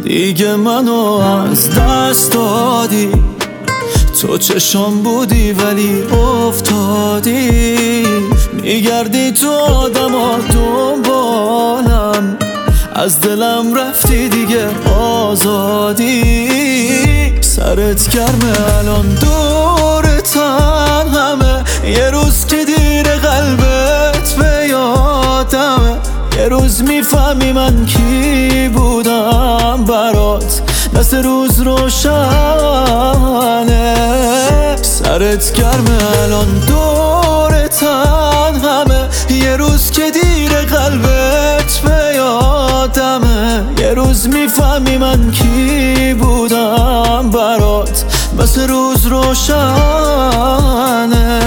دیگه منو از دست دادی. تو چشم بودی ولی افتادی، میگردی تو آدما دنبالم، از دلم رفتی دیگه آزادی. سرت گرمه الان دور تنهمه، یه روز که دیر قلبت به یادمه، یه روز میفهمی من کی بودم برات، مثل روز روشنه. سرت گرمه الان دور تنهمه، یه روز که دیر قلبت به یادمه، یه روز میفهمی من کی بودم برات، مثل روز روشنه.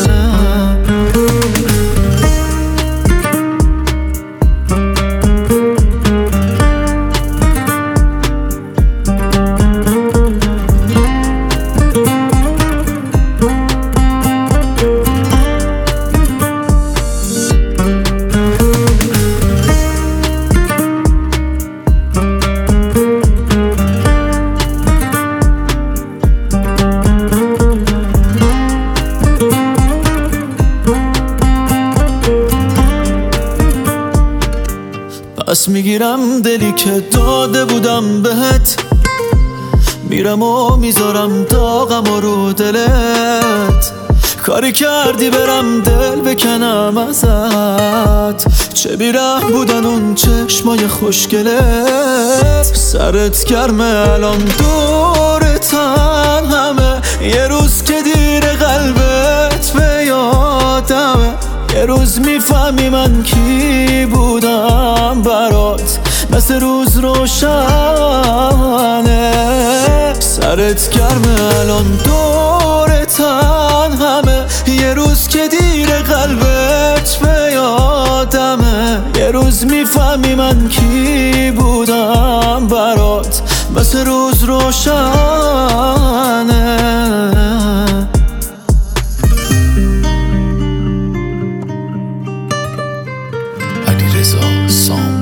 پس میگیرم دلی که داده بودم بهت، میرم و میذارم داغم و رو دلت. کاری کردی برم دل بکنم ازت، چه بیره بودن اون چشمای خوشگلت. سرت گرمه الان دور تنهمه، یه روز که دیر قلبت به یادمه، یه روز میفهمی من کی بودم برات، مثل روز روشنه. سرت گرمه الان دور تنهمه، یه روز که دیر قلبت به یادمه، یه روز میفهمی من کی بودم برات، مثل روز روشنه. علیرضا سام